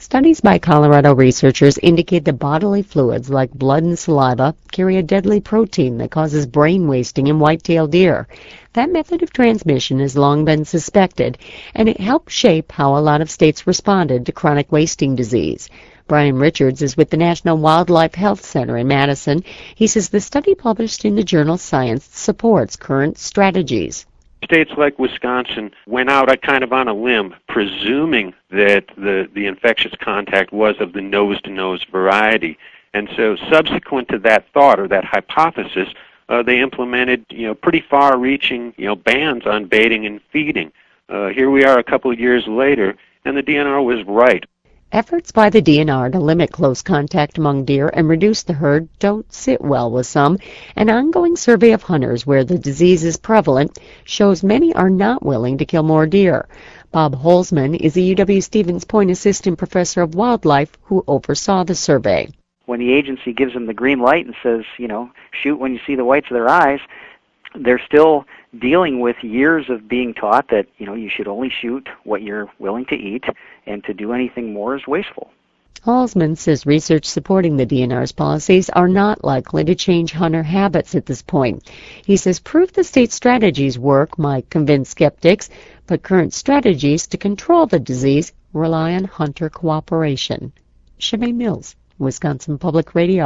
Studies by Colorado researchers indicate that bodily fluids like blood and saliva carry a deadly protein that causes brain wasting in white-tailed deer. That method of transmission has long been suspected, and it helped shape how a lot of states responded to chronic wasting disease. Brian Richards is with the National Wildlife Health Center in Madison. He says the study published in the journal Science supports current strategies. States like Wisconsin went out kind of on a limb, presuming that the infectious contact was of the nose-to-nose variety. And so subsequent to that thought or that hypothesis, they implemented pretty far-reaching bans on baiting and feeding. Here we are a couple of years later, and the DNR was right. Efforts by the DNR to limit close contact among deer and reduce the herd don't sit well with some. An ongoing survey of hunters where the disease is prevalent shows many are not willing to kill more deer. Bob Holzman is a UW-Stevens Point assistant professor of wildlife who oversaw the survey. When the agency gives them the green light and says, shoot when you see the whites of their eyes, they're still dealing with years of being taught that, you should only shoot what you're willing to eat, and to do anything more is wasteful. Holzman says research supporting the DNR's policies are not likely to change hunter habits at this point. He says proof the state strategies work might convince skeptics, but current strategies to control the disease rely on hunter cooperation. Shemaine Mills, Wisconsin Public Radio.